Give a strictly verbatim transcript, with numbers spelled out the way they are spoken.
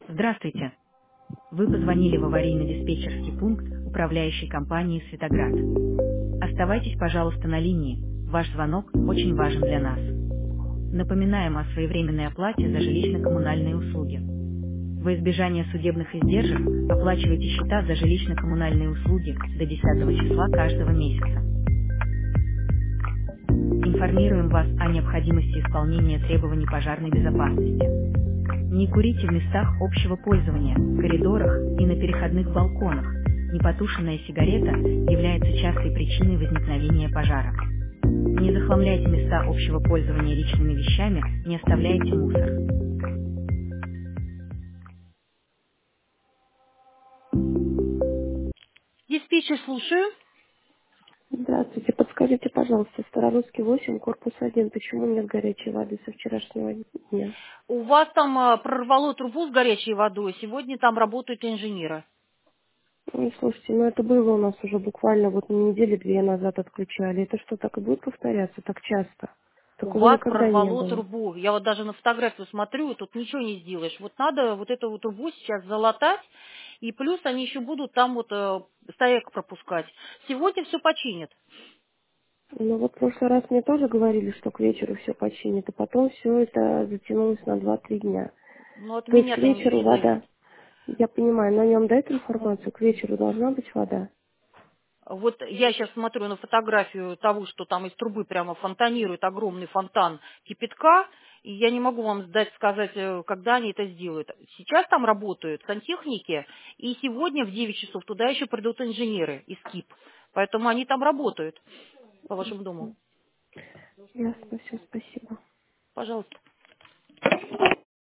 Здравствуйте. Вы позвонили в аварийно-диспетчерский пункт управляющей компании «Светоград». Оставайтесь, пожалуйста, на линии. Ваш звонок очень важен для нас. Напоминаем о своевременной оплате за жилищно-коммунальные услуги. Во избежание судебных издержек оплачивайте счета за жилищно-коммунальные услуги до десятого числа каждого месяца. Информируем вас о необходимости исполнения требований пожарной безопасности. Не курите в местах общего пользования, коридорах и на переходных балконах. Непотушенная сигарета является частой причиной возникновения пожара. Не захламляйте места общего пользования личными вещами, не оставляйте мусор. Диспетчер, слушаю. Здравствуйте, подскажите, пожалуйста, Старорусский восемь, корпус один, почему нет горячей воды со вчерашнего дня? У вас там э, прорвало трубу с горячей водой, сегодня там работают инженеры. Ну, слушайте, ну это было у нас уже буквально вот недели две назад отключали. Это что, так и будет повторяться так часто? У Такого вас никогда не прорвало было. трубу. Я вот даже на фотографию смотрю, тут ничего не сделаешь. Вот надо вот эту вот трубу сейчас залатать, и плюс они еще будут там вот э, стояк пропускать. Сегодня все починят. Ну вот в прошлый раз мне тоже говорили, что к вечеру все починит, а потом все это затянулось на два-три дня. Но от То есть к меня-то вечеру не зависит. вода. Я понимаю, на нем дать информацию, к вечеру должна быть вода. Вот я сейчас смотрю на фотографию того, что там из трубы прямо фонтанирует огромный фонтан кипятка, и я не могу вам дать сказать, э, когда они это сделают. Сейчас там работают сантехники, и сегодня в девять часов туда еще придут инженеры из КИП. Поэтому они там работают по вашему дому. Ясно, все, спасибо. Пожалуйста.